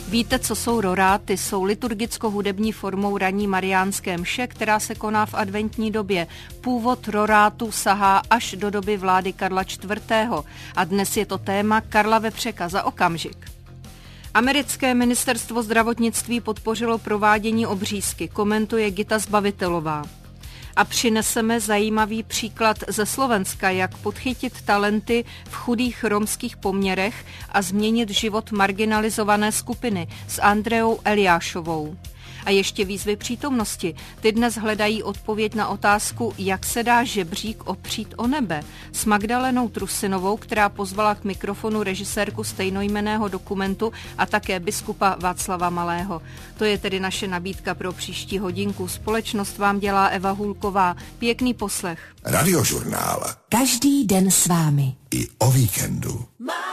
Víte, co jsou roráty? Jsou liturgicko-hudební formou ranní mariánské mše, která se koná v adventní době. Původ rorátu sahá až do doby vlády Karla IV. A dnes je to téma Karla Vepřeka za okamžik. Americké ministerstvo zdravotnictví podpořilo provádění obřízky, komentuje Gita Zbavitelová. A přineseme zajímavý příklad ze Slovenska, jak podchytit talenty v chudých romských poměrech a změnit život marginalizované skupiny s Andreou Eliášovou. A ještě výzvy přítomnosti. Ty dnes hledají odpověď na otázku, jak se dá žebřík opřít o nebe, s Magdalenou Trusinovou, která pozvala k mikrofonu režisérku stejnojmenného dokumentu a také biskupa Václava Malého. To je tedy naše nabídka pro příští hodinku. Společnost vám dělá Eva Hulková. Pěkný poslech. Radiožurnál. Každý den s vámi. I o víkendu.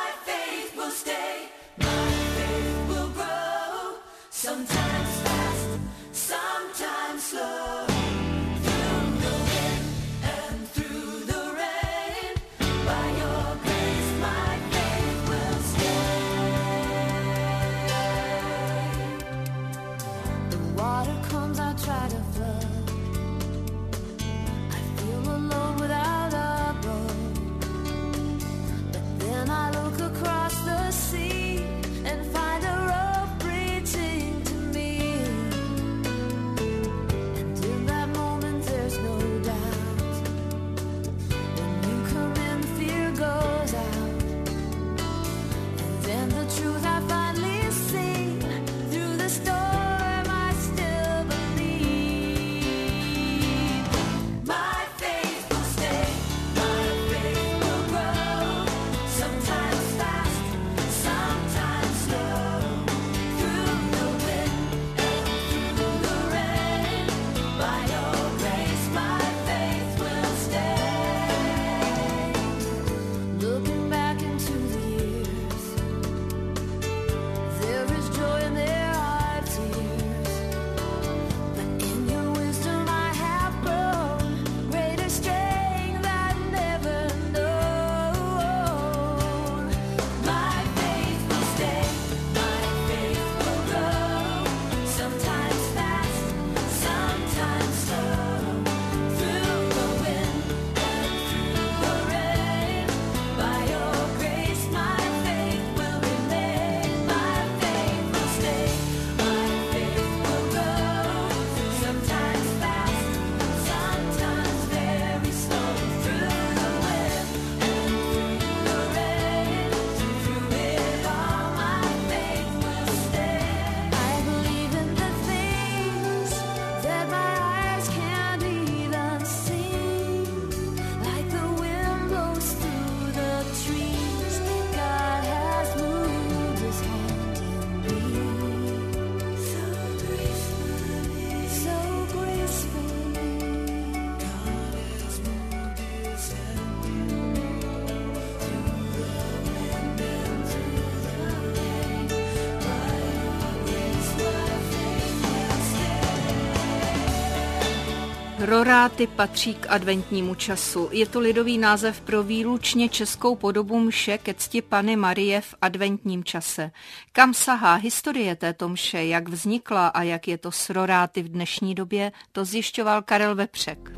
Roráty patří k adventnímu času. Je to lidový název pro výlučně českou podobu mše ke cti Panny Marie v adventním čase. Kam sahá historie této mše, jak vznikla a jak je to s roráty v dnešní době, to zjišťoval Karel Vepřek.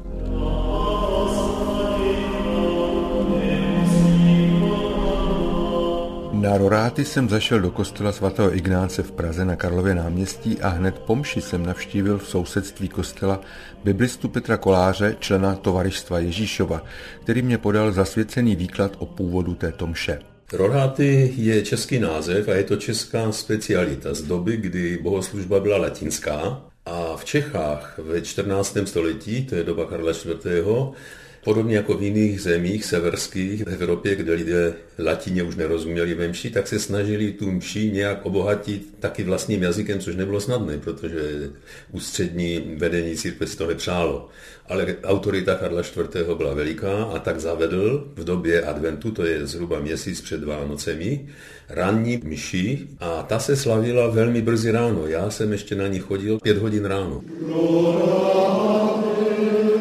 Na roráty jsem zašel do kostela svatého Ignáce v Praze na Karlově náměstí a hned po mši jsem navštívil v sousedství kostela biblistu Petra Koláře, člena Tovarištva Ježíšova, který mě podal zasvěcený výklad o původu této mše. Roráty je český název a je to česká specialita z doby, kdy bohoslužba byla latinská a v Čechách ve 14. století, to je doba Karla IV., podobně jako v jiných zemích severských v Evropě, kde lidé latině už nerozuměli ve mši, tak se snažili tu mši nějak obohatit taky vlastním jazykem, což nebylo snadné, protože ústřední vedení církve si to nepřálo. Ale autorita Karla IV. Byla veliká a tak zavedl v době adventu, to je zhruba měsíc před Vánocemi, ranní mši a ta se slavila velmi brzy ráno. Já jsem ještě na ní chodil 5 hodin ráno.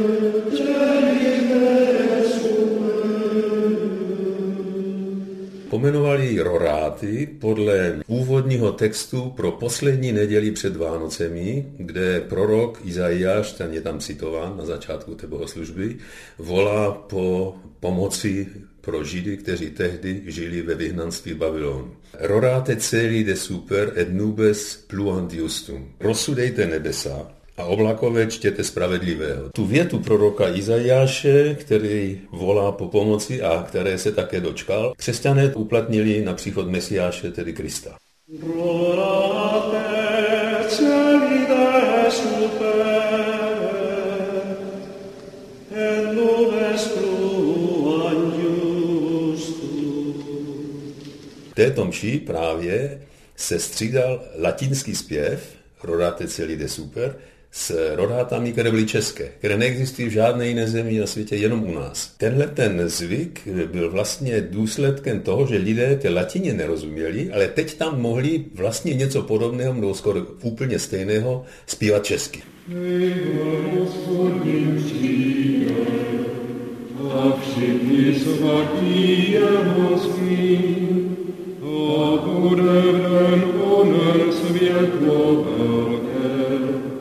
Po pomenovali roráty podle úvodního textu pro poslední neděli před Vánocemi, kde prorok Izaiáš, ten je tam citován na začátku té bohoslužby, volá po pomoci pro Židy, kteří tehdy žili ve vyhnanství Babylonu. Rorate celi de super et nubes pluant justum. Rozsudejte nebesa a oblakové čtěte spravedlivého. Tu větu proroka Izaiáše, který volá po pomoci a které se také dočkal, křesťané uplatnili na příchod Mesiáše, tedy Krista. Rorate celi de super et nubes pluant justum. V této mši právě se střídal latinský zpěv Rorate celi de super s rodátami, které byly české, které neexistují v žádné jiné zemi na světě, jenom u nás. Tenhle ten zvyk byl vlastně důsledkem toho, že lidé té latině nerozuměli, ale teď tam mohli vlastně něco podobného, nebo skoro úplně stejného, zpívat česky. A všichni svatí jeho syn, a bude v den onen světlo velké.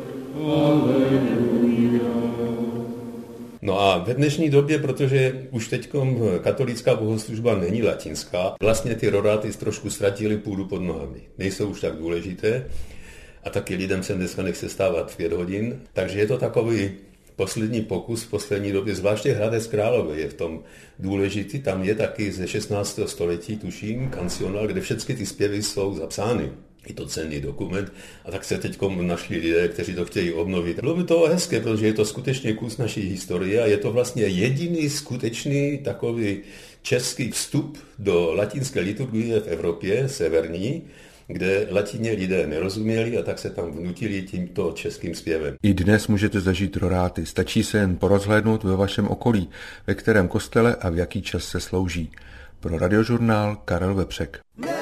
No a ve dnešní době, protože už teďkom katolická bohoslužba není latinská, vlastně ty roráty trošku ztratily půdu pod nohami. Nejsou už tak důležité a taky lidem se dneska nechce stávat v 5 hodin, takže je to takový poslední pokus v poslední době, zvláště Hradec Králové je v tom důležitý, tam je taky ze 16. století, tuším, kancionál, kde všechny ty zpěvy jsou zapsány. Je to cenný dokument a tak se teď našli lidé, kteří to chtějí obnovit. Bylo by to hezké, protože je to skutečně kus naší historie a je to vlastně jediný skutečný takový český vstup do latinské liturgie v Evropě, severní, kde latině lidé nerozuměli a tak se tam vnutili tímto českým zpěvem. I dnes můžete zažít roráty, stačí se jen porozhlédnout ve vašem okolí, ve kterém kostele a v jaký čas se slouží. Pro Radiožurnál Karel Vepřek.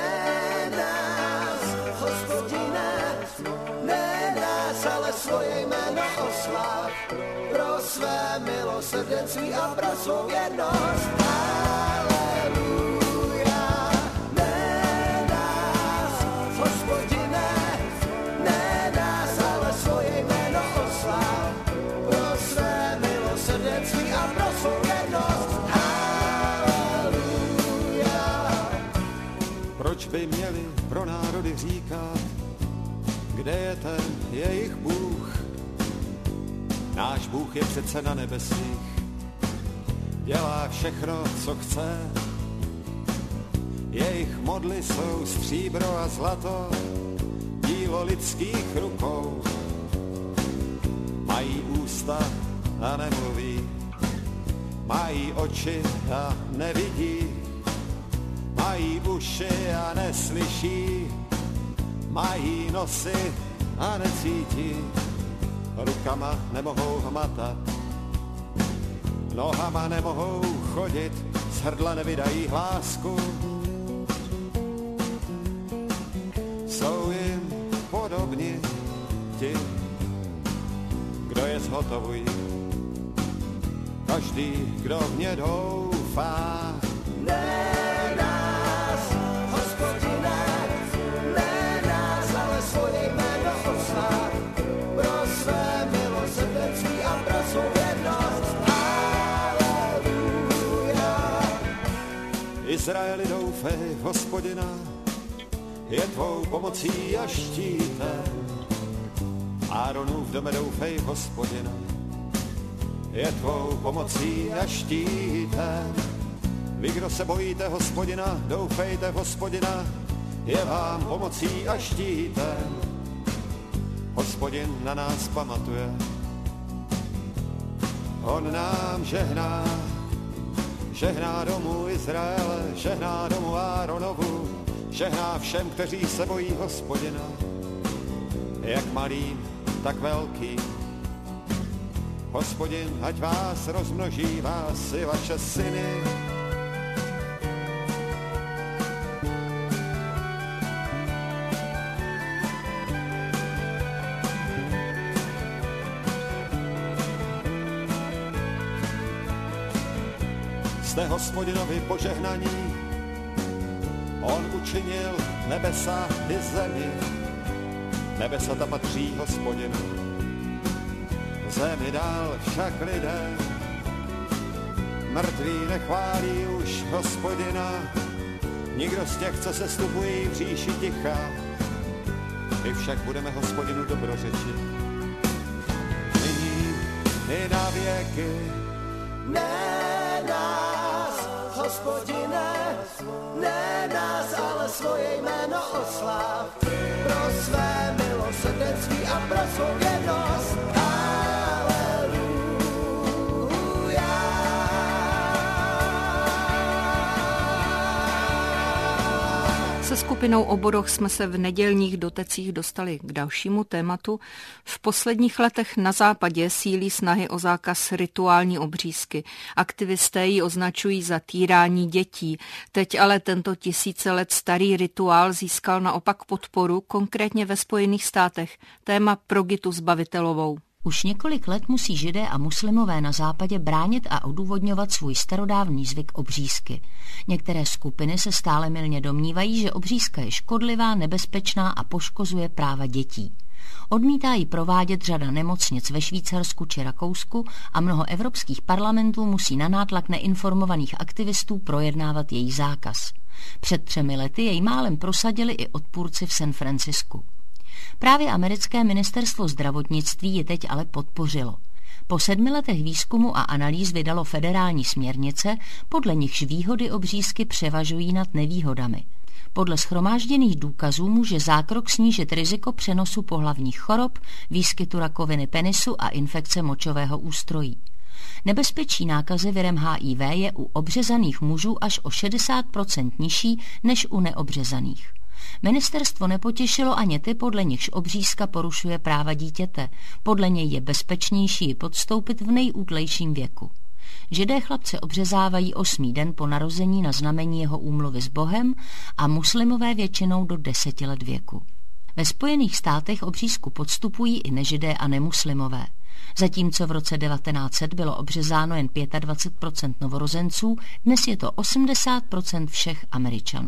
Milosrdenství a pro svou věrnost. Haleluja. Ne nás, Hospodine, ne nás, ale svoje jméno osláv. Pro své milosrdenství a pro svou věrnost. Haleluja. Proč by měli pro národy říkat, kde je ten jejich Bůh? Náš Bůh je přece na nebesích, dělá všechno, co chce. Jejich modly jsou stříbro a zlato, dílo lidských rukou. Mají ústa a nemluví, mají oči a nevidí, mají uši a neslyší, mají nosy a necítí. Rukama nemohou hmatat, nohama nemohou chodit, z hrdla nevydají hlásku. Jsou jim podobni ti, kdo je zhotovují. Každý, kdo v ně doufá. Ne nás, Hospodine, ne nás, ale svoje jméno osláv. Pro své milosrdenství a pro svou věrnost. Haleluja. Izraeli, doufej v Hospodina, je tvou pomocí a štítem. Áronův dome, doufej v Hospodina, je tvou pomocí a štítem. Vy, kdo se bojíte Hospodina, doufejte v Hospodina, je vám pomocí a štítem. Hospodin na nás pamatuje, on nám žehná, žehná domu Izraele, žehná domu Áronovu, žehná všem, kteří se bojí Hospodina, jak malým, tak velký. Hospodin, ať vás rozmnoží, vás i vaše syny. Jste Hospodinovi požehnaní, On učinil nebesa i zemi, nebesa ta patří Hospodinu. Zemi dal však lidé, mrtví nechválí už Hospodina. Nikdo z těch, co se stupují v říši ticha, my však budeme Hospodinu dobrořečit. Nyní i na věky. Ne nás, Hospodine, ne nás, ale svoje jméno osláv. Pro své milosrdenství a pro svou věrnost. Se skupinou o bodoch jsme se v nedělních dotecích dostali k dalšímu tématu. V posledních letech na západě sílí snahy o zákaz rituální obřízky. Aktivisté ji označují za týrání dětí. Teď ale tento tisíce let starý rituál získal naopak podporu, konkrétně ve Spojených státech. Téma pro Gitu Zbavitelovou. Už několik let musí Židé a muslimové na západě bránit a odůvodňovat svůj starodávný zvyk obřízky. Některé skupiny se stále mylně domnívají, že obřízka je škodlivá, nebezpečná a poškozuje práva dětí. Odmítá ji provádět řada nemocnic ve Švýcarsku či Rakousku a mnoho evropských parlamentů musí na nátlak neinformovaných aktivistů projednávat její zákaz. Před 3 lety jej málem prosadili i odpůrci v San Francisku. Právě americké ministerstvo zdravotnictví ji teď ale podpořilo. Po 7 letech výzkumu a analýz vydalo federální směrnice, podle nichž výhody obřízky převažují nad nevýhodami. Podle shromážděných důkazů může zákrok snížit riziko přenosu pohlavních chorob, výskytu rakoviny penisu a infekce močového ústrojí. Nebezpečí nákazy virem HIV je u obřezaných mužů až o 60% nižší než u neobřezaných. Ministerstvo nepotěšilo ani ty, podle nichž obřízka porušuje práva dítěte. Podle něj je bezpečnější ji podstoupit v nejútlejším věku. Židé chlapce obřezávají 8. den po narození na znamení jeho úmluvy s Bohem a muslimové většinou do 10 let věku. Ve Spojených státech obřízku podstupují i nežidé a nemuslimové. Zatímco v roce 1900 bylo obřezáno jen 25% novorozenců, dnes je to 80% všech Američanů.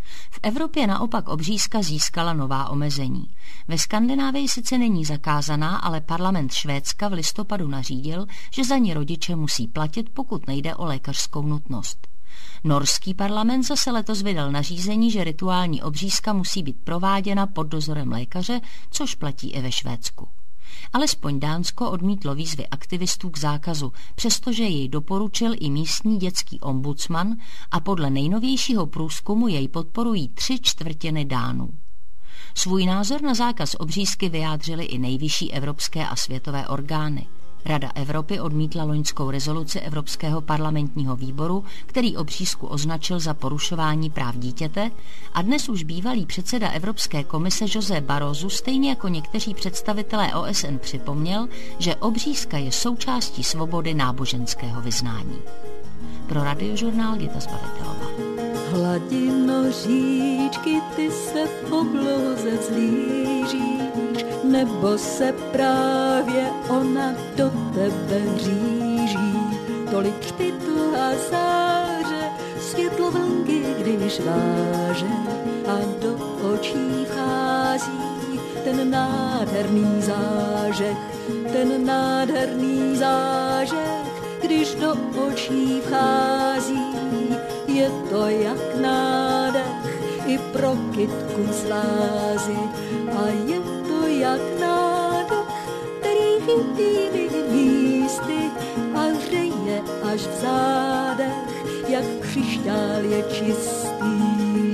V Evropě naopak obřízka získala nová omezení. Ve Skandinávii sice není zakázaná, ale parlament Švédska v listopadu nařídil, že za ní rodiče musí platit, pokud nejde o lékařskou nutnost. Norský parlament zase letos vydal nařízení, že rituální obřízka musí být prováděna pod dozorem lékaře, což platí i ve Švédsku. Alespoň Dánsko odmítlo výzvy aktivistů k zákazu, přestože jej doporučil i místní dětský ombudsman a podle nejnovějšího průzkumu jej podporují 3/4 Dánů. Svůj názor na zákaz obřízky vyjádřily i nejvyšší evropské a světové orgány. Rada Evropy odmítla loňskou rezoluci Evropského parlamentního výboru, který obřízku označil za porušování práv dítěte, a dnes už bývalý předseda Evropské komise José Barroso stejně jako někteří představitelé OSN připomněl, že obřízka je součástí svobody náboženského vyznání. Pro Radiožurnál Gita Zbavitelová. Hladino říčky, ty se v obloze vzlížíš, nebo se právě ona do tebe hříží. Tolik pytl a záře, světlo vlnky, když váže, a do očí vchází ten nádherný zážeh, když do očí vchází. Je to jak nádech i pro kytku z lázy, a je to jak nádech, který chybí místy a hřeje až v zádech, jak křišťál je čistý.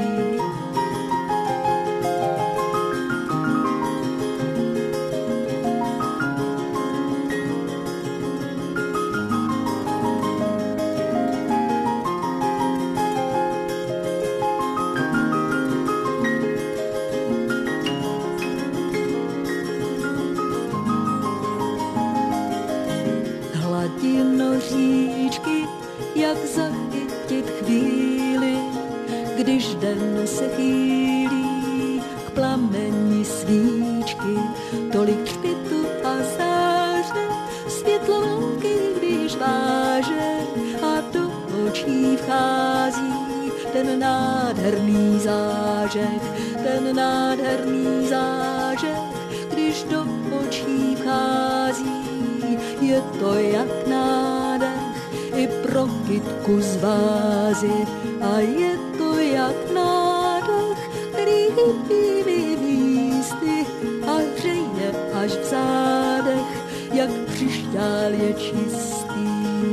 Hladino říčky, jak zachytit chvíli, když den se chýlí k plameni svíčky. Tolik špitu a záře, světlo vlnky, když váže, a do očí vchází ten nádherný zážeh, když do očí vchází, je to jak nádech i pro kytku z vázy a je to jak nádech, který chybí místy a hřeje až v zádech, jak křišťál je čistý.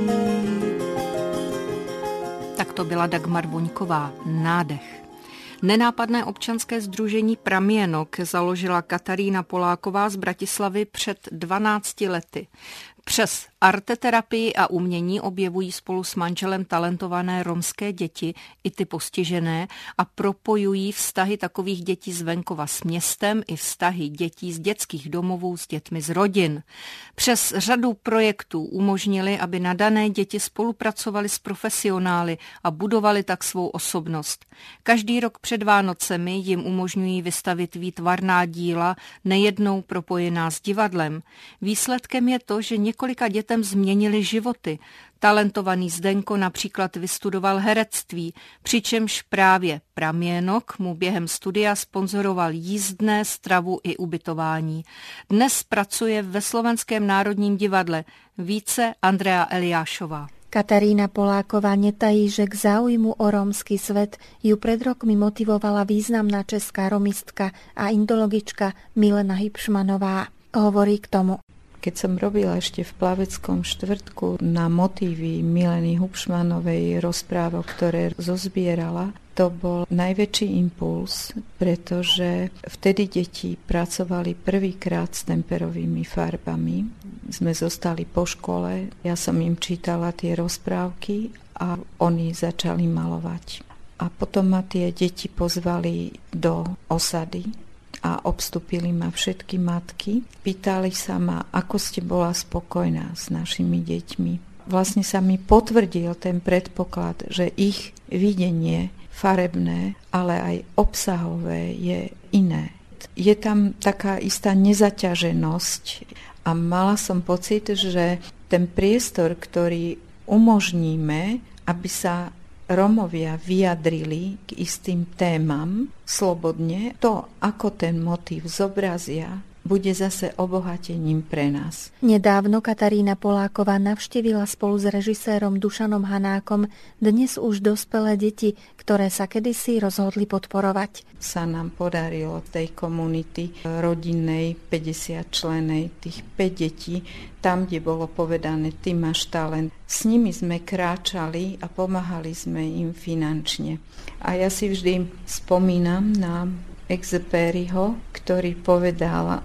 Tak to byla Dagmar Voňková, Nádech. Nenápadné občanské sdružení Pramienok založila Katarína Poláková z Bratislavy před 12 lety. Přes arteterapii a umění objevují spolu s manželem talentované romské děti, i ty postižené, a propojují vztahy takových dětí z venkova s městem i vztahy dětí z dětských domovů s dětmi z rodin. Přes řadu projektů umožnili, aby nadané děti spolupracovaly s profesionály a budovali tak svou osobnost. Každý rok před Vánocemi jim umožňují vystavit výtvarná díla, nejednou propojená s divadlem. Výsledkem je to, že několika dětem změnili životy. Talentovaný Zdenko například vystudoval herectví, přičemž právě Pramienok mu během studia sponzoroval jízdné, stravu i ubytování. Dnes pracuje ve Slovenském národním divadle. Více Andrea Eliášová. Katarína Poláková netají, že k záujmu o rómsky svet ju pred rokmi motivovala významná česká romistka a indologička Milena Hipšmanová. Hovorí k tomu. Keď som robila ešte v Plaveckom štvrtku na motívy Mileny Hupšmanovej rozprávok, ktoré zozbierala, to bol najväčší impuls, pretože vtedy deti pracovali prvýkrát s temperovými farbami. Sme zostali po škole, ja som im čítala tie rozprávky a oni začali malovať. A potom ma tie deti pozvali do osady a obstúpili ma všetky matky. Pýtali sa ma, ako ste bola spokojná s našimi deťmi. Vlastne sa mi potvrdil ten predpoklad, že ich videnie farebné, ale aj obsahové je iné. Je tam taká istá nezaťaženosť a mala som pocit, že ten priestor, ktorý umožníme, aby sa Rómovia vyjadrili k istým témam slobodne, to, ako ten motív zobrazia, bude zase obohatením pre nás. Nedávno Katarína Poláková navštívila spolu s režisérom Dušanom Hanákom dnes už dospelé deti, ktoré sa kedysi rozhodli podporovať. Sa nám podarilo tej komunity rodinnej 50 členej, tých 5 detí, tam, kde bolo povedané, ty máš talent. S nimi sme kráčali a pomáhali sme im finančne. A ja si vždy spomínam na Exupéryho, ktorý povedal,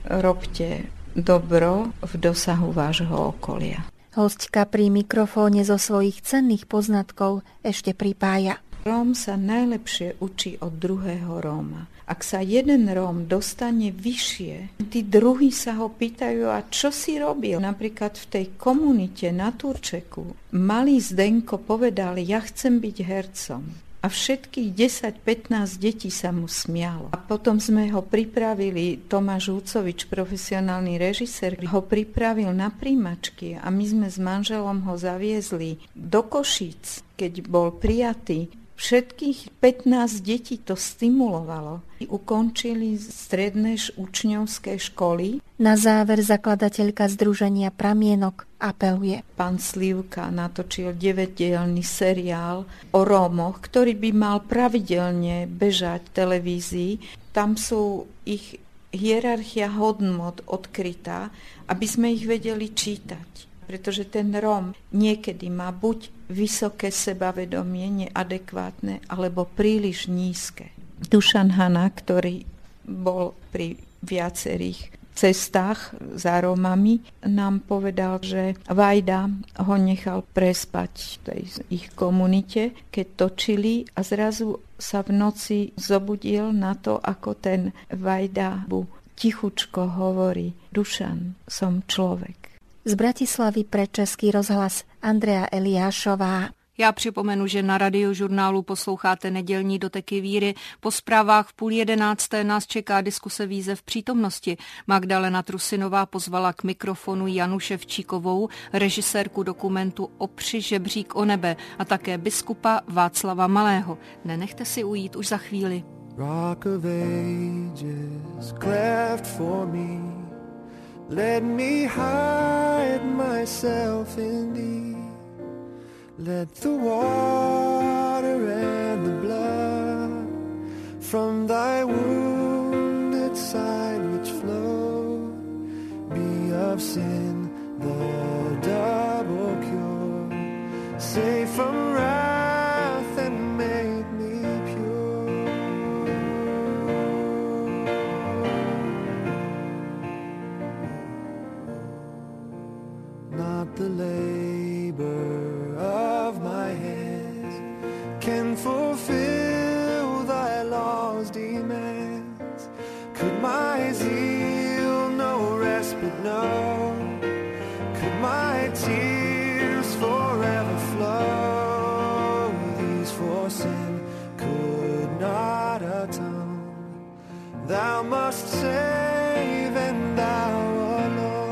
robte dobro v dosahu vášho okolia. Hostka pri mikrofóne zo svojich cenných poznatkov ešte pripája. Róm sa najlepšie učí od druhého Róma. Ak sa jeden Róm dostane vyššie, tí druhí sa ho pýtajú, a čo si robil? Napríklad v tej komunite na Turčeku malý Zdenko povedal, ja chcem byť hercom. A všetkých 10-15 detí sa mu smialo. A potom sme ho pripravili, Tomáš Húcovič, profesionálny režisér, ho pripravil na príjmačky a my sme s manželom ho zaviezli do Košíc, keď bol prijatý. Všetkých 15 detí to stimulovalo. Ukončili stredné učňovské školy. Na záver zakladateľka združenia Pramienok apeluje. Pán Slivka natočil 9-dielny seriál o Rómoch, ktorý by mal pravidelne bežať v televízii. Tam sú ich hierarchia hodnôt odkrytá, aby sme ich vedeli čítať. Pretože ten Róm niekedy má buď vysoké sebavedomie, neadekvátne, alebo príliš nízke. Dušan Hana, ktorý bol pri viacerých cestách za Rómami, nám povedal, že Vajda ho nechal prespať v tej ich komunite, keď točili, a zrazu sa v noci zobudil na to, ako ten Vajda tichučko hovorí: Dušan, som človek. Z Bratislavy pre Český rozhlas Andrea Eliášová. Já připomenu, že na Radiožurnálu posloucháte nedělní doteky víry. Po zprávách v 10:30 nás čeká diskuse výzev přítomnosti. Magdalena Trusinová pozvala k mikrofonu Janu Ševčíkovou, režisérku dokumentu Opři žebřík o nebe a také biskupa Václava Malého. Nenechte si ujít už za chvíli. Rock of ages cleft for me, let me hide myself in thee. Let the water and the blood from thy wounded side which flowed be of sin the double cure. Save from wrath and make me pure. Not the labor of my hands can fulfill thy law's demands. Could my zeal no respite know? Could my tears forever flow? These for sin could not atone. Thou must save and thou alone.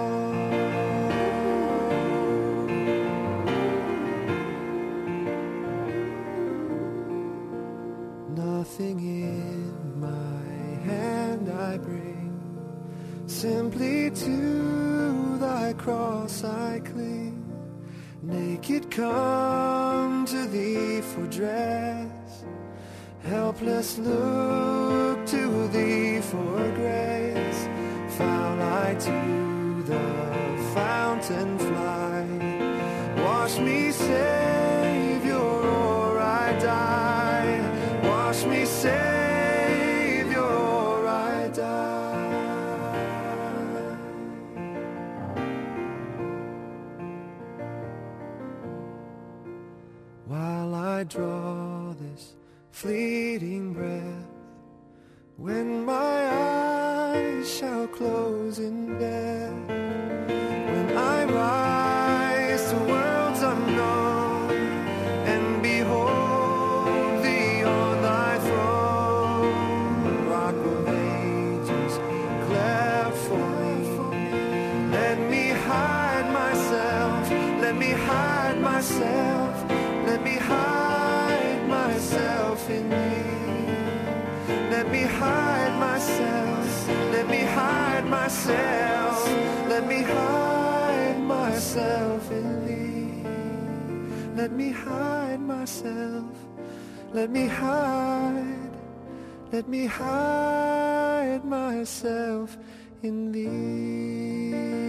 Nothing in my hand I bring, simply to thy cross I cling. Naked come to thee for dress, helpless look to thee for grace. Foul I to the fountain fly, wash me Savior or I die. Wash me, Savior, or I die. While I draw this fleeting breath, when my eyes shall close in death, when I rise to worlds unknown and behold myself, let me hide myself in thee. Let me hide myself, let me hide myself, let me hide myself in thee. Let me hide myself, let me hide myself in thee.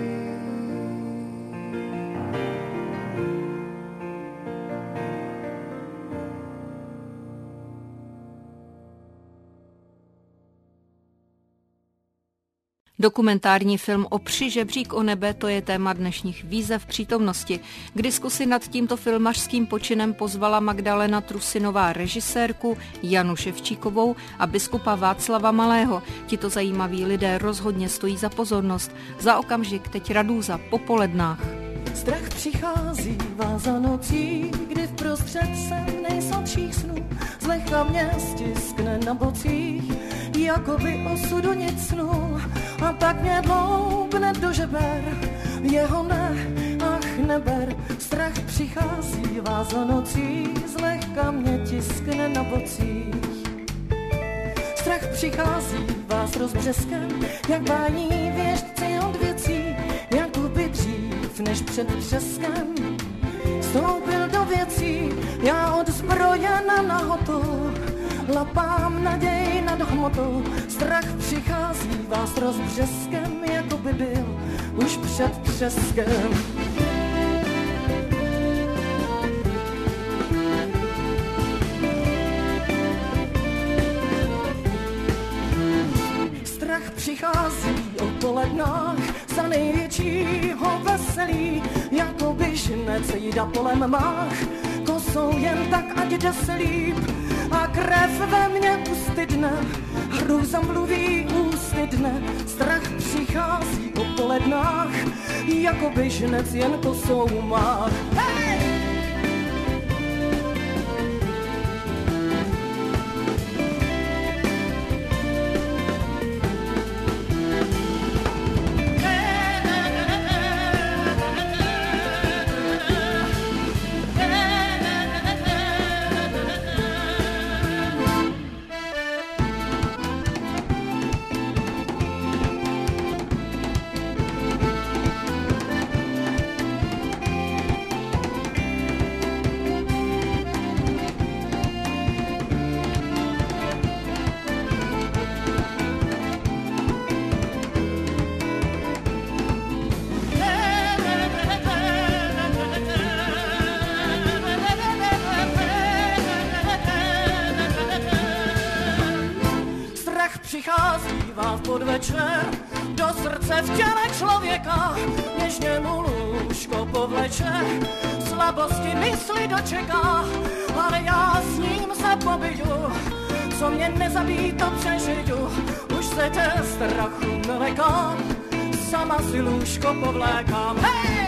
Dokumentární film Opři žebřík o nebe, to je téma dnešních výzev přítomnosti. K diskusi nad tímto filmařským počinem pozvala Magdalena Trusinová režisérku Janu Ševčíkovou a biskupa Václava Malého. Tito zajímaví lidé rozhodně stojí za pozornost. Za okamžik teď Radúza po polednách. Strach přichází za nocí, kdy vprostřed sen nejsladších snů zlehka mě stiskne na bocích, jako by osudu nic snul, a tak mě dloubne do žeber, jeho ne, ach neber. Strach přichází za nocí, zlehka mě tiskne na bocích. Strach přichází vás rozbřeskem, jak bání věštci od věcí, jako by dřív než před třeskem vstoupil do věcí. Já odzbrojena nahotov, lapám naděj nad hmotou. Strach přichází vás rozbřeskem, jako by byl už před třeskem. Strach přichází o polednách za největšího veselí, jako by žnec jída polem mách, kosou jen tak, ať jde se líp, a krev ve mně ustydne, hrůza mluví ústydne. Strach přichází o polednách, jako by žnec jen kosou mách. Hej! přichází vám v podvečer do srdce v těle člověka, něžně mu lůžko povleče, slabosti mysli dočeká, ale já s ním se pobiju, co mě nezabíjí, to přežiju, už se tě strachu nelekám, sama si lůžko povlékám. Hej!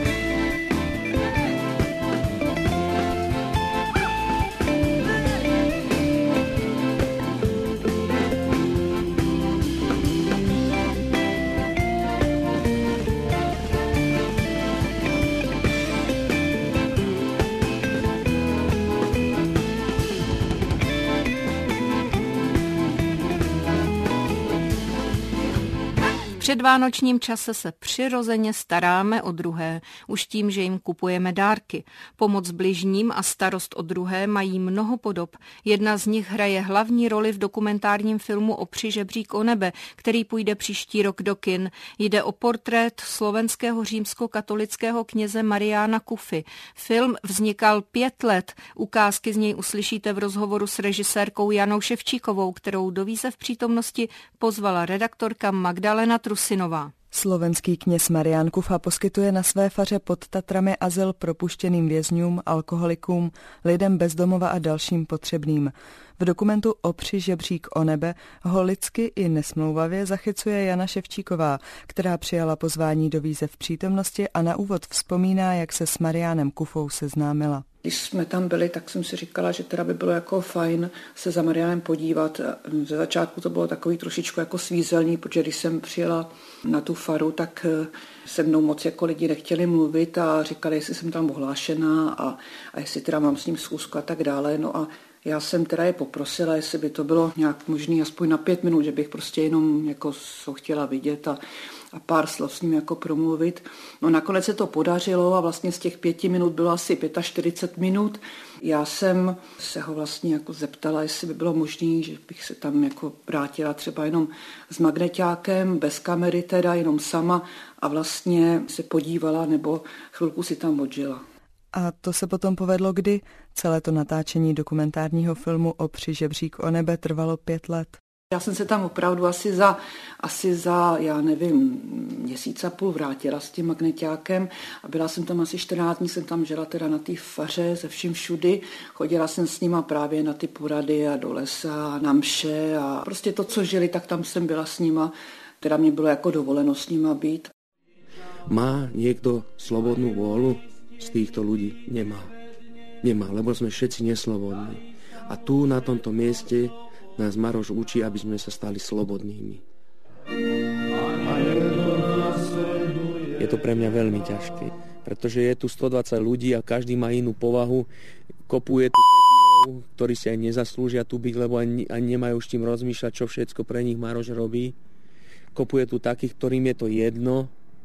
V předvánočním čase se přirozeně staráme o druhé, už tím, že jim kupujeme dárky. Pomoc bližním a starost o druhé mají mnoho podob. Jedna z nich hraje hlavní roli v dokumentárním filmu Opři žebřík o nebe, který půjde příští rok do kin. Jde o portrét slovenského římskokatolického kněze Mariána Kufy. Film vznikal 5 let. Ukázky z něj uslyšíte v rozhovoru s režisérkou Janou Ševčíkovou, kterou do výzev přítomnosti pozvala redaktorka Magdalena Trusinová. Slovenský kněz Marián Kufa poskytuje na své faře pod Tatrami azyl propuštěným vězňům, alkoholikům, lidem bez domova a dalším potřebným. V dokumentu Opři žebřík o nebe ho lidsky i nesmlouvavě zachycuje Jana Ševčíková, která přijala pozvání do výzev přítomnosti a na úvod vzpomíná, jak se s Mariánem Kufou seznámila. Když jsme tam byli, tak jsem si říkala, že teda by bylo jako fajn se za Mariánem podívat. Ze začátku to bylo takový trošičku jako svízelný, protože když jsem přijela na tu faru, tak se mnou moc jako lidi nechtěli mluvit a říkali, jestli jsem tam ohlášená a jestli teda mám s ním schůzku a tak dále. No a já jsem teda je poprosila, jestli by to bylo nějak možný aspoň na 5 minut, že bych prostě jenom jako ho chtěla vidět a pár slov s ním jako promluvit. No nakonec se to podařilo a vlastně z těch 5 minut bylo asi 45 minut. Já jsem se ho vlastně jako zeptala, jestli by bylo možné, že bych se tam jako vrátila třeba jenom s magneťákem, bez kamery teda, jenom sama a vlastně se podívala nebo chvilku si tam odžila. A to se potom povedlo kdy? Celé to natáčení dokumentárního filmu Opři žebřík o nebe trvalo 5 let. Já jsem se tam opravdu asi za, já nevím, měsíc a půl vrátila s tím magneťákem a byla jsem tam asi 14 dní, jsem tam žila teda na té faře se vším všudy. Chodila jsem s nima právě na ty porady a do lesa a na mše a prostě to, co žili, tak tam jsem byla s nima. Teda mě bylo jako dovoleno s nima být. Má niekto slobodnú vôľu z týchto ľudí? Nemá. Nemá, lebo sme všetci neslobodní. A tu na tomto mieste nás Maroš učí, aby sme sa stali slobodnými. Je to pre mňa veľmi ťažké, pretože je tu 120 ľudí a každý má inú povahu. Kopuje tu debilov, ktorí si aj nezaslúžia tu byť, lebo ani nemajú už tým rozmýšľať, čo všetko pre nich Maroš robí. Kopuje tu takých, ktorým je to jedno.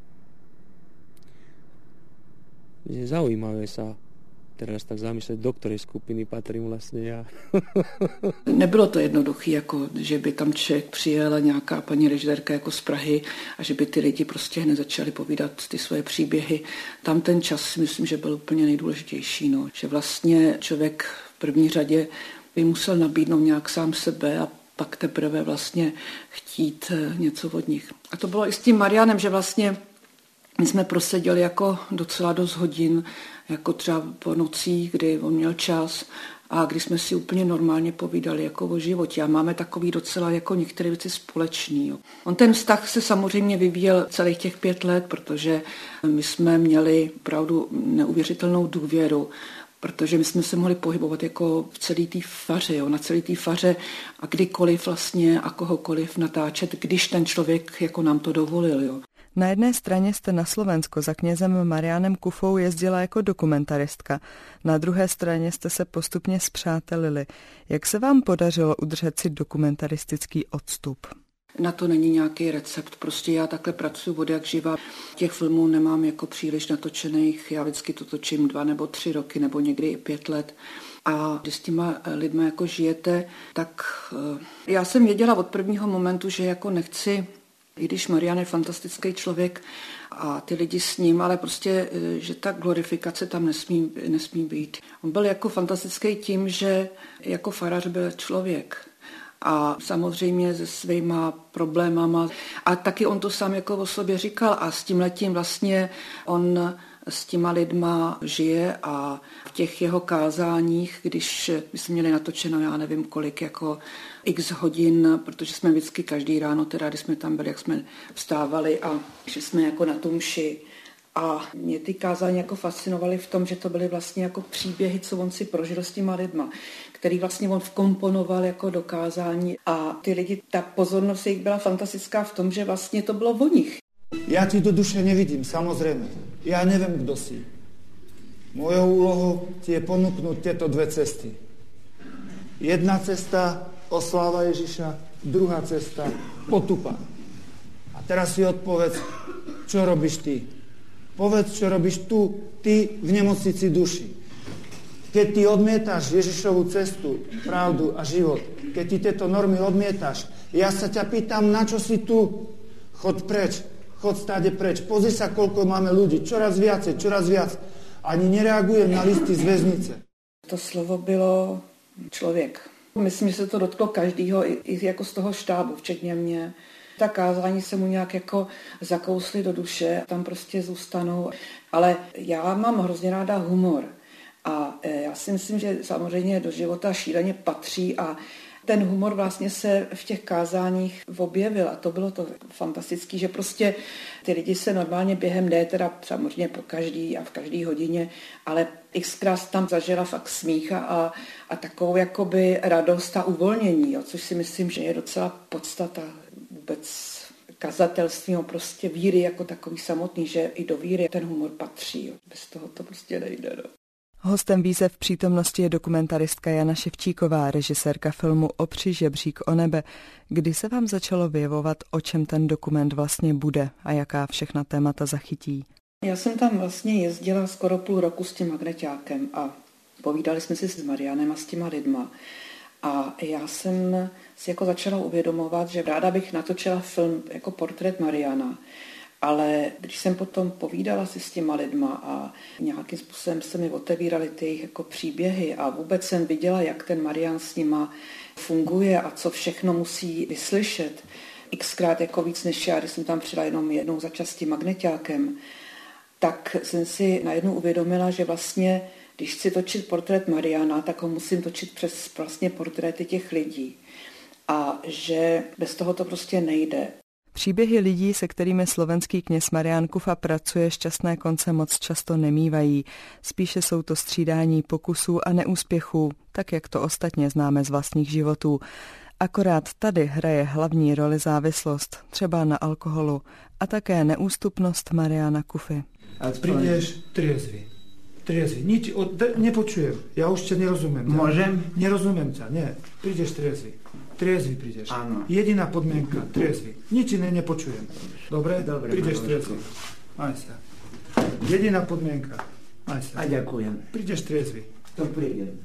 Je zaujímavé sa teraz tak zamyslet, do ktorej skupiny patrím vlastně já. Nebylo to jednoduché, jako že by tam člověk přijela nějaká paní režisérka jako z Prahy a že by ty lidi prostě hned začali povídat ty svoje příběhy. Tam ten čas, myslím, že byl úplně nejdůležitější. No. Že vlastně člověk v první řadě by musel nabídnout nějak sám sebe a pak teprve vlastně chtít něco od nich. A to bylo i s tím Mariánem, že vlastně my jsme proseděli jako docela dost hodin, jako třeba po nocích, kdy on měl čas a kdy jsme si úplně normálně povídali jako o životě a máme takový docela jako některé věci společný. Jo. On ten vztah se samozřejmě vyvíjel celých těch 5 let, protože my jsme měli opravdu neuvěřitelnou důvěru, protože my jsme se mohli pohybovat jako v celé té faře, jo, na celé té faře a kdykoliv vlastně a kohokoliv natáčet, když ten člověk jako nám to dovolil. Jo. Na jedné straně jste na Slovensko za knězem Mariánem Kufou jezdila jako dokumentaristka, na druhé straně jste se postupně spřátelili. Jak se vám podařilo udržet si dokumentaristický odstup? Na to není nějaký recept, prostě já takhle pracuji od jak živa. Těch filmů nemám jako příliš natočených, já vždycky to točím 2 nebo 3 roky nebo někdy i 5 let. A když s těma lidma jako žijete, tak já jsem věděla od prvního momentu, že jako nechci, i když Marián je fantastický člověk a ty lidi s ním, ale prostě, že ta glorifikace tam nesmí být. On byl jako fantastický tím, že jako farář byl člověk a samozřejmě se svýma problémama. A taky on to sám jako o sobě říkal a s tímhletím vlastně on s těma lidma žije a v těch jeho kázáních, když my jsme měli natočeno, já nevím kolik, jako x hodin, protože jsme vždycky každý ráno, teda když jsme tam byli, jak jsme vstávali a šli jsme jako na tu mši. A mě ty kázání jako fascinovaly v tom, že to byly vlastně jako příběhy, co on si prožil s těma lidma, který vlastně on vkomponoval jako do kázání. A ty lidi, ta pozornost jejich byla fantastická v tom, že vlastně to bylo o nich. Ja ti do duše nevidím, samozrejme. Ja neviem, kto si. Mojou úlohou ti je ponúknuť tieto dve cesty. Jedna cesta osláva Ježiša, druhá cesta potupa. A teraz si odpovedz, čo robíš ty. Povedz, čo robíš tu, ty v nemocnici duši. Keď ty odmietaš Ježišovu cestu, pravdu a život, keď ty tieto normy odmietaš, ja sa ťa pýtam, na čo si tu? Chod preč. Chod stáde preč. Pozri sa, koľko máme ľudí. Čoraz viacej, čoraz viac. Ani nereagujem na listy z väznice. To slovo bylo člověk. Myslím, že se to dotklo každýho, i jako z toho štábu, včetně mě. Ta kázání se mu nějak jako zakously do duše, tam prostě zůstanou. Ale já mám hrozně ráda humor. A já si myslím, že samozřejmě do života šíleně patří a ten humor vlastně se v těch kázáních objevil a to bylo to fantastické, že prostě ty lidi se normálně během dne, teda samozřejmě po každý a v každý hodině, ale xkrát tam zažila fakt smích a takovou jakoby radost a uvolnění, jo, což si myslím, že je docela podstata vůbec kazatelství, prostě víry jako takový samotný, že i do víry ten humor patří, jo. Bez toho to prostě nejde. No. Hostem výzev v přítomnosti je dokumentaristka Jana Ševčíková, režisérka filmu Opři žebřík o nebe. Kdy se vám začalo vyjevovat, o čem ten dokument vlastně bude a jaká všechna témata zachytí? Já jsem tam vlastně jezdila skoro půl roku s tím magneťákem a povídali jsme si s Marianem a s těma lidma. A já jsem si jako začala uvědomovat, že ráda bych natočila film jako portrét Mariana. Ale když jsem potom povídala si s těma lidma a nějakým způsobem se mi otevíraly ty jejich jako příběhy a vůbec jsem viděla, jak ten Marian s nima funguje a co všechno musí vyslyšet, xkrát jako víc než já, když jsem tam přijela jenom jednou za čas s tím magneťákem, tak jsem si najednou uvědomila, že vlastně, když chci točit portrét Mariana, tak ho musím točit přes vlastně portréty těch lidí a že bez toho to prostě nejde. Příběhy lidí, se kterými slovenský kněz Marián Kufa pracuje, šťastné konce moc často nemívají. Spíše jsou to střídání pokusů a neúspěchů, tak jak to ostatně známe z vlastních životů. Akorát tady hraje hlavní roli závislost, třeba na alkoholu, a také neústupnost Mariána Kufy. A prídeš triezvy. Nič nepočujem. Ja už ťa nerozumiem. Môžem? Nerozumiem ťa, nie. Prídeš triezvy. Triezvy prídeš. Áno. Jediná podmienka, triezvy. Nič iné nepočujem. Dobre? Prídeš triezvy. Maj sa. Jediná podmienka. Maj sa. A ďakujem. Prídeš triezvy. To prídem.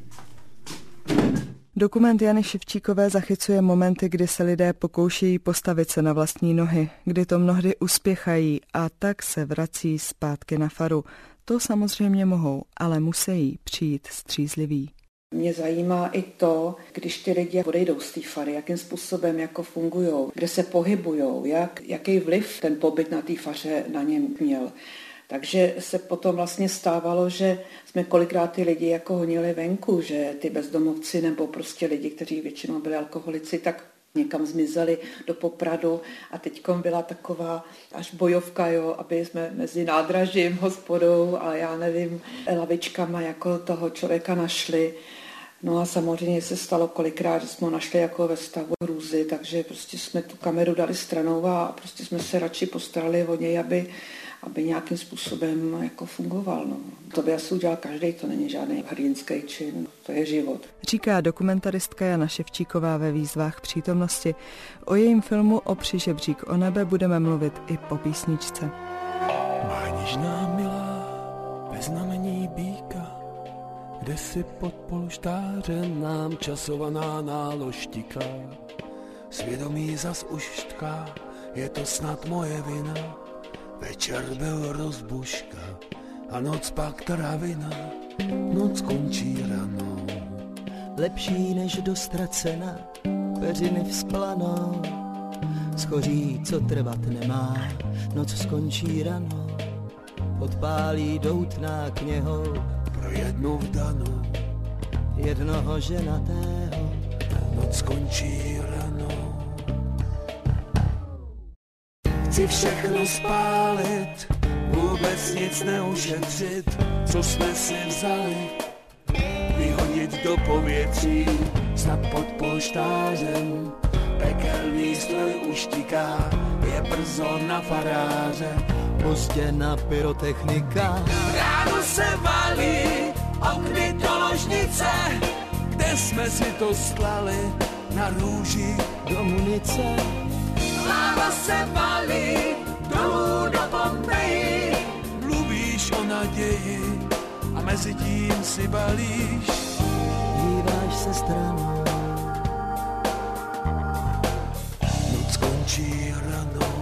Dokument Jany Ševčíkové zachycuje momenty, kdy se lidé pokoušejí postavit se na vlastní nohy, kdy to mnohdy uspěchají a tak se vrací zpátky na faru. To samozřejmě mohou, ale musí přijít střízliví. Mě zajímá i to, když ty lidi odejdou z té fary, jakým způsobem jako fungujou, kde se pohybujou, jaký vliv ten pobyt na té faře na něm měl. Takže se potom vlastně stávalo, že jsme kolikrát ty lidi jako honili venku, že ty bezdomovci nebo prostě lidi, kteří většinou byli alkoholici, tak někam zmizeli do Popradu a teďkom byla taková až bojovka, jo, aby jsme mezi nádražím, hospodou a já nevím, lavičkama jako toho člověka našli. No a samozřejmě se stalo kolikrát, že jsme ho našli jako ve stavu hrůzy, takže prostě jsme tu kameru dali stranou a prostě jsme se radši postarali o něj, aby nějakým způsobem jako fungoval. No. To by asi udělal každý, to není žádný hrdinský čin, to je život. Říká dokumentaristka Jana Ševčíková ve výzvách přítomnosti. O jejím filmu Opři žebřík o nebe budeme mluvit i po písničce. Má něžná milá, ve znamení býka, kde si pod polštářem nám časovaná nálož tiká. Svědomí zas už štká, je to snad moje vina. Večer byl rozbuška a noc pak travina, noc končí ranou. Lepší než dostracena, peřiny vzplanou, schoří, co trvat nemá, noc skončí rano, odpálí doutná kněhou pro jednu vdanou, jednoho ženatého, noc skončí rano. Chci všechno spálit, vůbec nic neušetřit, co jsme si vzali, vyhodit do povětří, snad pod polštářem. Pekelný stroj už tiká, je brzo na faráře, pustěna pyrotechnika. Ráno se valí, okny do ložnice, kde jsme si to stlali, na růži do munice. Láva se valí, dolů do Pompeji, mluvíš o naději a mezi tím si balíš. Díváš se stranou, noc skončí ranou.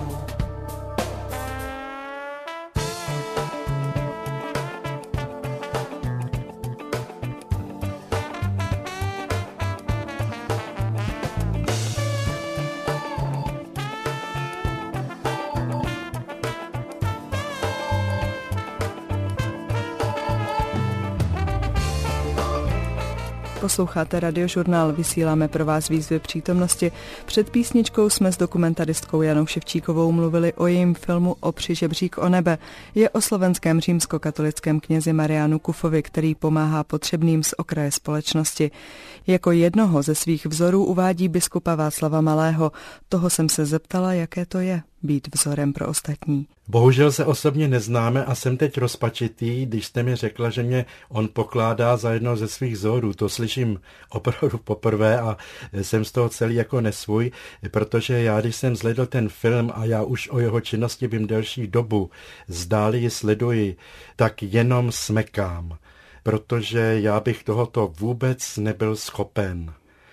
Posloucháte Radiožurnál, vysíláme pro vás výzvy přítomnosti. Před písničkou jsme s dokumentaristkou Janou Ševčíkovou mluvili o jejím filmu Opři žebřík o nebe. Je o slovenském římskokatolickém knězi Mariánu Kufovi, který pomáhá potřebným z okraje společnosti. Jako jednoho ze svých vzorů uvádí biskupa Václava Malého. Toho jsem se zeptala, jaké to je být vzorem pro ostatní. Bohužel se osobně neznáme a jsem teď rozpačitý, když jste mi řekla, že mě on pokládá za jednoho ze svých vzorů. To slyším opravdu poprvé a jsem z toho celý jako nesvůj, protože já, když jsem zhlédl ten film a já už o jeho činnosti vím delší dobu, zdáli ji sleduji, tak jenom smekám, protože já bych tohoto vůbec nebyl schopen.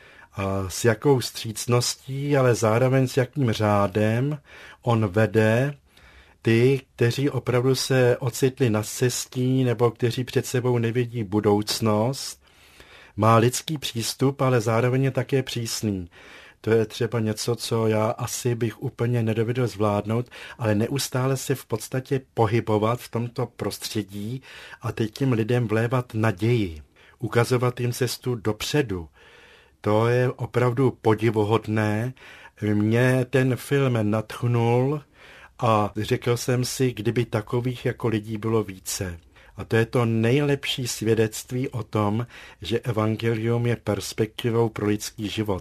A s jakou vstřícností, ale zároveň s jakým řádem on vede ty, kteří opravdu se ocitli na cestí nebo kteří před sebou nevidí budoucnost. Má lidský přístup, ale zároveň je také přísný. To je třeba něco, co já asi bych úplně nedovedl zvládnout, ale neustále se v podstatě pohybovat v tomto prostředí a teď tím lidem vlévat naději, ukazovat jim cestu dopředu. To je opravdu podivuhodné. Mě ten film nadchnul a řekl jsem si, kdyby takových jako lidí bylo více. A to je to nejlepší svědectví o tom, že evangelium je perspektivou pro lidský život.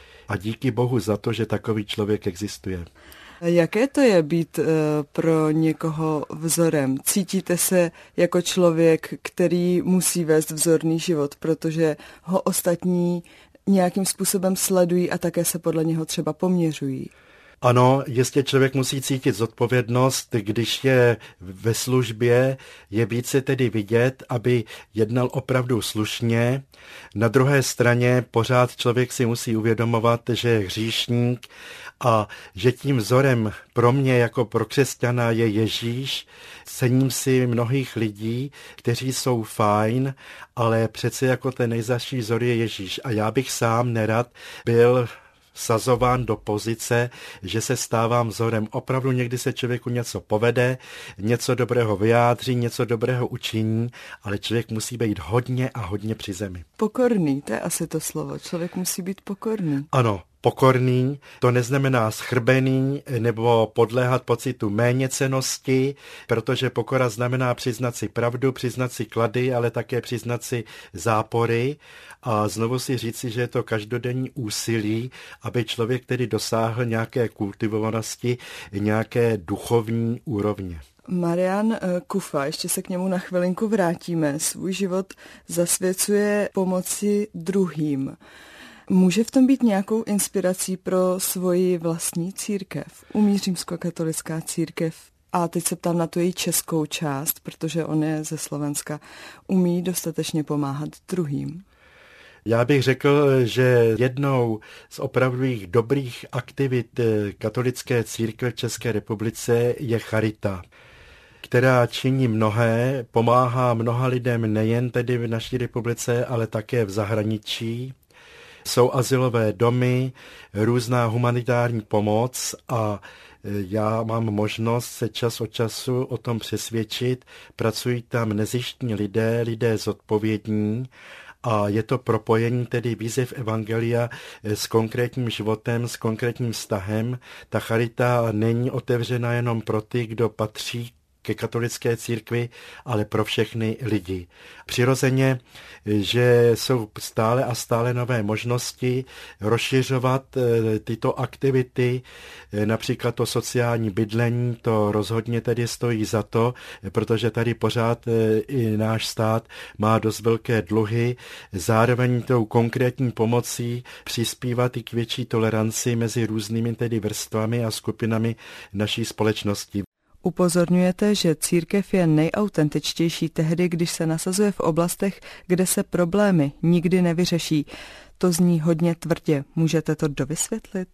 A díky Bohu za to, že takový člověk existuje. Jaké to je být pro někoho vzorem? Cítíte se jako člověk, který musí vést vzorný život, protože ho ostatní nějakým způsobem sledují a také se podle něho třeba poměřují? Ano, jistě člověk musí cítit zodpovědnost, když je ve službě, je více tedy vidět, aby jednal opravdu slušně. Na druhé straně pořád člověk si musí uvědomovat, že je hříšník a že tím vzorem pro mě jako pro křesťana je Ježíš. Cením si mnohých lidí, kteří jsou fajn, ale přece jako ten nejzazší vzor je Ježíš. A já bych sám nerad byl vsazován do pozice, že se stávám vzorem. Opravdu někdy se člověku něco povede, něco dobrého vyjádří, něco dobrého učiní, ale člověk musí být hodně a hodně při zemi. Pokorný, to je asi to slovo. Člověk musí být pokorný. Ano, pokorný, to neznamená schrbený nebo podléhat pocitu méněcennosti, protože pokora znamená přiznat si pravdu, přiznat si klady, ale také přiznat si zápory a znovu si říci, že je to každodenní úsilí, aby člověk tedy dosáhl nějaké kultivovanosti, nějaké duchovní úrovně. Marián Kufa, ještě se k němu na chvilinku vrátíme, svůj život zasvěcuje pomoci druhým. Může v tom být nějakou inspirací pro svoji vlastní církev? Umí římskokatolická církev, a teď se ptám na tu její českou část, protože on je ze Slovenska, umí dostatečně pomáhat druhým? Já bych řekl, že jednou z opravdových dobrých aktivit katolické církve v České republice je charita, která činí mnohé, pomáhá mnoha lidem nejen tedy v naší republice, ale také v zahraničí. jsou azylové domy, různá humanitární pomoc a já mám možnost se čas od času o tom přesvědčit. Pracují tam nezištní lidé zodpovědní a je to propojení tedy výzev evangelia s konkrétním životem, s konkrétním vztahem. Ta charita není otevřena jenom pro ty, kdo patří ke katolické církvi, ale pro všechny lidi. Přirozeně, že jsou stále a stále nové možnosti rozšiřovat tyto aktivity, například to sociální bydlení, to rozhodně tedy stojí za to, protože tady pořád i náš stát má dost velké dluhy, zároveň tou konkrétní pomocí přispívat i k větší toleranci mezi různými tedy vrstvami a skupinami naší společnosti. Upozorňujete, že církev je nejautentičtější tehdy, když se nasazuje v oblastech, kde se problémy nikdy nevyřeší. To zní hodně tvrdě. Můžete to dovysvětlit?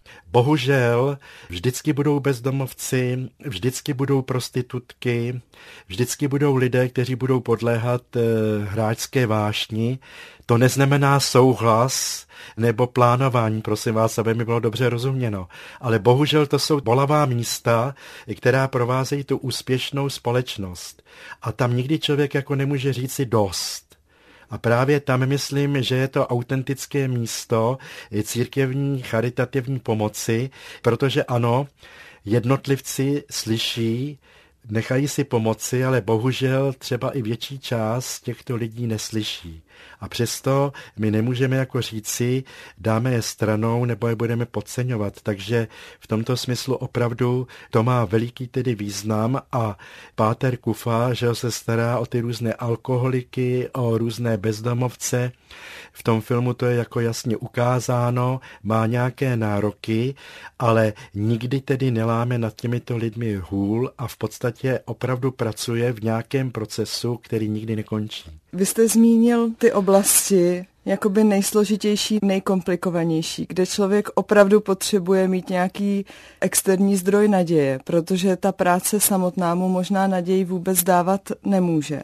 Bohužel vždycky budou bezdomovci, vždycky budou prostitutky, vždycky budou lidé, kteří budou podléhat hráčské vášni. To neznamená souhlas nebo plánování, prosím vás, aby mi bylo dobře rozuměno. Ale bohužel to jsou bolavá místa, která provázejí tu úspěšnou společnost. A tam nikdy člověk jako nemůže říci dost. A právě tam myslím, že je to autentické místo církevní charitativní pomoci, protože ano, jednotlivci slyší, nechají si pomoci, ale bohužel třeba i větší část těchto lidí neslyší. A přesto my nemůžeme jako říci, dáme je stranou nebo je budeme podceňovat. Takže v tomto smyslu opravdu to má veliký tedy význam a páter Kufa, že se stará o ty různé alkoholiky, o různé bezdomovce. V tom filmu to je jako jasně ukázáno, má nějaké nároky, ale nikdy tedy neláme nad těmito lidmi hůl a v podstatě opravdu pracuje v nějakém procesu, který nikdy nekončí. Vy jste zmínil ty oblasti jakoby nejsložitější, nejkomplikovanější, kde člověk opravdu potřebuje mít nějaký externí zdroj naděje, protože ta práce samotná mu možná naději vůbec dávat nemůže.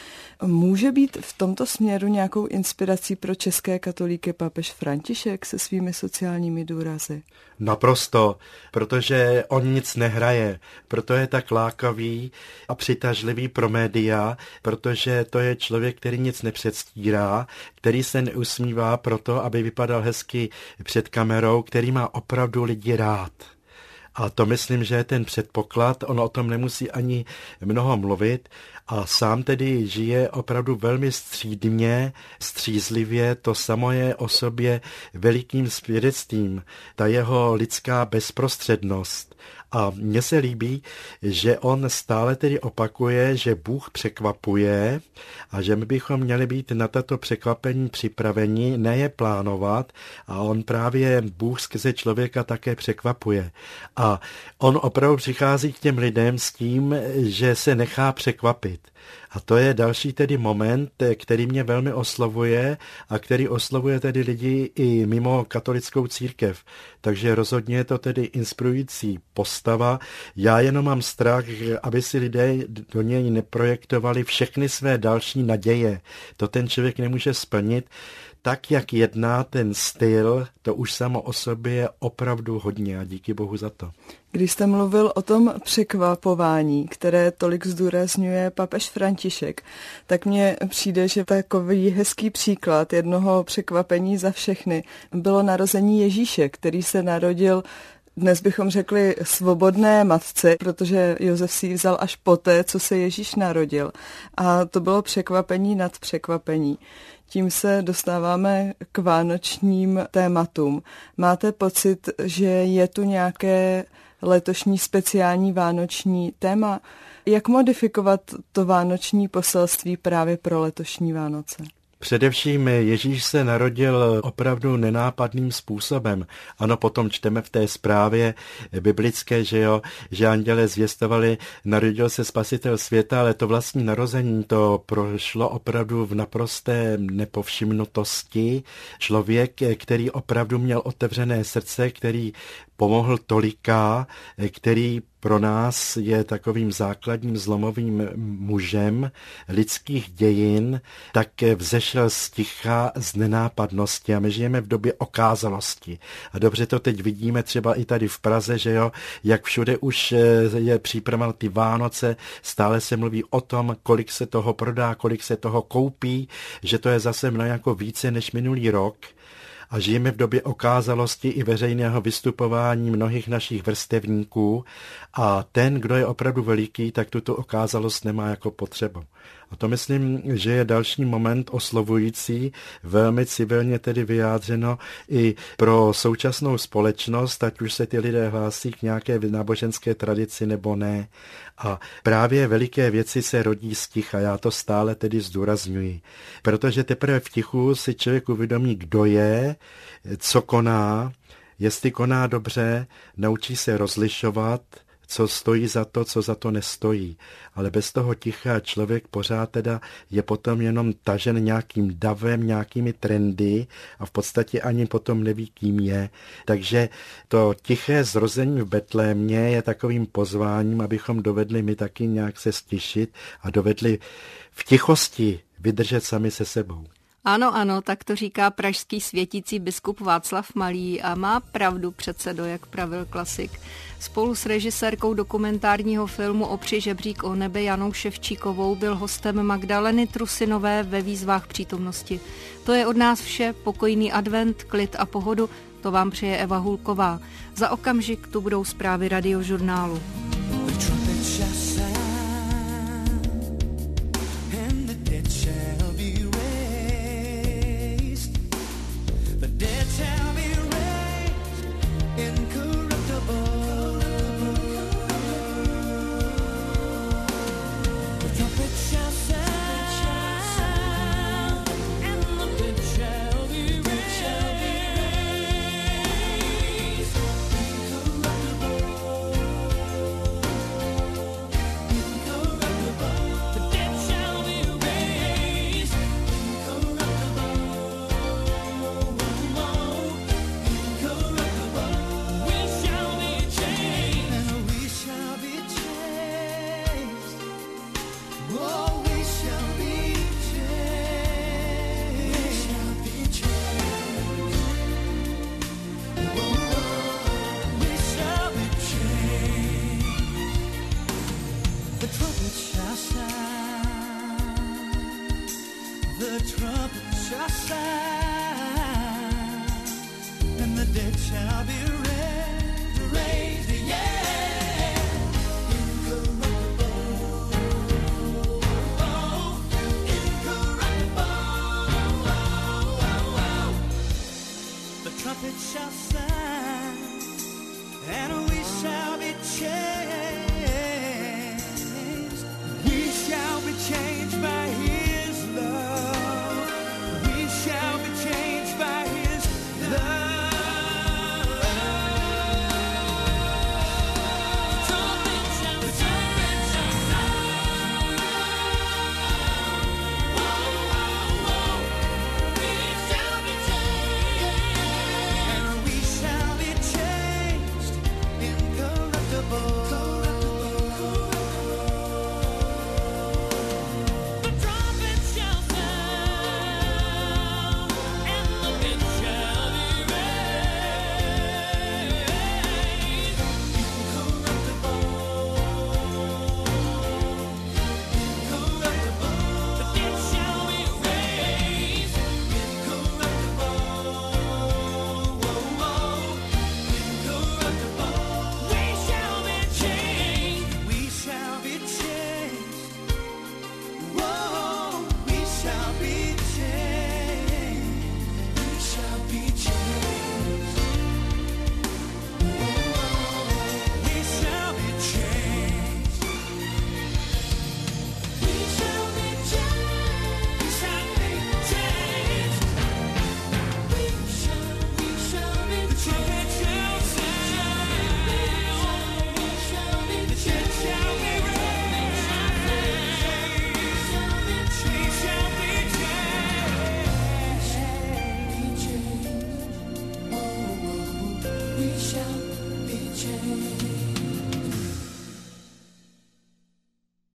Může být v tomto směru nějakou inspirací pro české katolíky papež František se svými sociálními důrazy? Naprosto, protože on nic nehraje, proto je tak lákavý a přitažlivý pro média, protože to je člověk, který nic nepředstírá, který se neusmívá proto, aby vypadal hezky před kamerou, který má opravdu lidi rád. A to myslím, že je ten předpoklad, on o tom nemusí ani mnoho mluvit a sám tedy žije opravdu velmi střídmě, střízlivě, to samo je o sobě velikým svědectvím, ta jeho lidská bezprostřednost. A mně se líbí, že on stále tedy opakuje, že Bůh překvapuje a že my bychom měli být na tato překvapení připraveni, ne je plánovat a on právě Bůh skrze člověka také překvapuje. A on opravdu přichází k těm lidem s tím, že se nechá překvapit. A to je další tedy moment, který mě velmi oslovuje a který oslovuje tedy lidi i mimo katolickou církev. Takže rozhodně je to tedy inspirující postava. Já jenom mám strach, aby si lidé do něj neprojektovali všechny své další naděje. To ten člověk nemůže splnit. Tak, jak jedná ten styl, to už samo o sobě je opravdu hodně a díky Bohu za to. Když jste mluvil o tom překvapování, které tolik zdůrazňuje papež František, tak mně přijde, že takový hezký příklad jednoho překvapení za všechny bylo narození Ježíše, který se narodil, dnes bychom řekli, svobodné matce, protože Josef si ji vzal až poté, co se Ježíš narodil. A to bylo překvapení nad překvapení. Tím se dostáváme k vánočním tématům. Máte pocit, že je tu nějaké letošní speciální vánoční téma? Jak modifikovat to vánoční poselství právě pro letošní Vánoce? Především Ježíš se narodil opravdu nenápadným způsobem. Ano, potom čteme v té zprávě biblické, že anděle zvěstovali, narodil se spasitel světa, ale to vlastní narození to prošlo opravdu v naprosté nepovšimnutosti. Člověk, který opravdu měl otevřené srdce, který pomohl tolika, který pro nás je takovým základním zlomovým mužem lidských dějin, tak vzešel z ticha, z nenápadnosti a my žijeme v době okázalosti. A dobře to teď vidíme třeba i tady v Praze, že jo, jak všude už je příprava na ty Vánoce, stále se mluví o tom, kolik se toho prodá, kolik se toho koupí, že to je zase mnoho jako více než minulý rok. A žijeme v době okázalosti i veřejného vystupování mnohých našich vrstevníků a ten, kdo je opravdu veliký, tak tuto okázalost nemá jako potřebu. A to myslím, že je další moment oslovující, velmi civilně tedy vyjádřeno i pro současnou společnost, ať už se ty lidé hlásí k nějaké náboženské tradici nebo ne. A právě veliké věci se rodí z ticha, já to stále tedy zdůrazňuji. Protože teprve v tichu si člověk uvědomí, kdo je, co koná, jestli koná dobře, naučí se rozlišovat, co stojí za to, co za to nestojí. Ale bez toho ticha člověk pořád teda je potom jenom tažen nějakým davem, nějakými trendy a v podstatě ani potom neví, kým je. Takže to tiché zrození v Betlémě je takovým pozváním, abychom dovedli my taky nějak se stišit a dovedli v tichosti vydržet sami se sebou. Ano, tak to říká pražský světící biskup Václav Malý a má pravdu předsedo, jak pravil klasik. Spolu s režisérkou dokumentárního filmu Opři žebřík o nebe Janou Ševčíkovou byl hostem Magdaleny Trusinové ve výzvách přítomnosti. To je od nás vše, pokojný advent, klid a pohodu, to vám přeje Eva Hulková. Za okamžik tu budou zprávy Radiožurnálu. We shall be changed.